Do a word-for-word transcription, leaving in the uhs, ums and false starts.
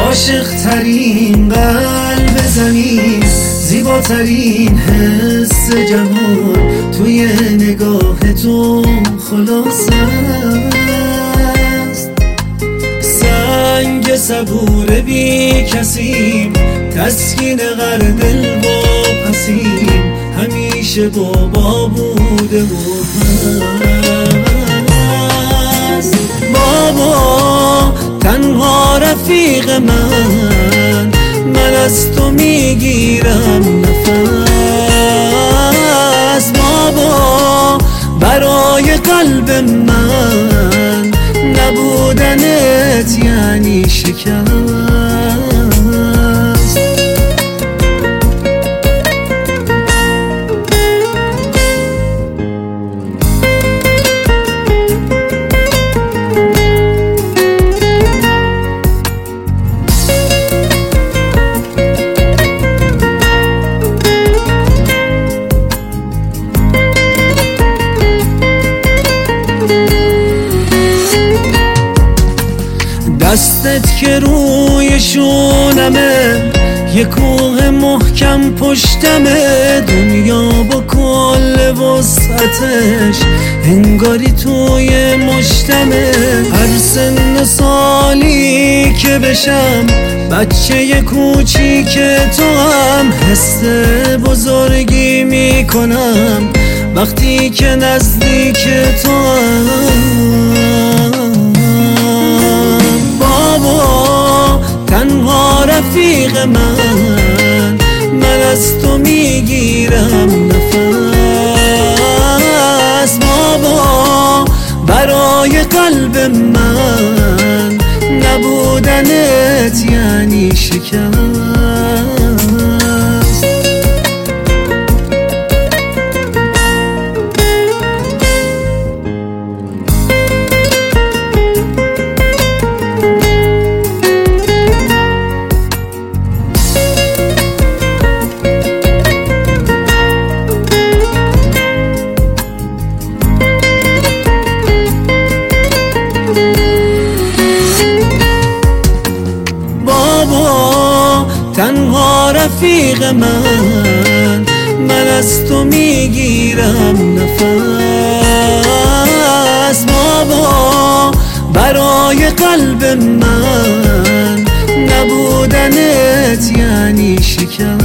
عاشق ترین قلب زمین، زیباترین حس جهان توی نگاه تو خلاص است. سنگ صبور بی کسیم، تسکین غر دل واپسیم، همیشه بابا بوده و هست. بابا تنها رفیق من، من از تو میگیرم نفس. بابا برای قلب من، نبودنت یعنی شکست. دستت که روی شونمه، یه کوه محکم پشتمه، دنیا با کل وسعتش انگاری توی مشتمه. هر سن سالی که بشم بچه کوچیک تو هم، حس بزرگی میکنم وقتی که نزدیک تو هم. بابا تنها رفیق من، من از تو میگیرم نفس. بابا برای قلب من، نبودنت یعنی شکست. تنها رفیق من، من از تو میگیرم نفس. بابا برای قلب من، نبودنت یعنی شکست.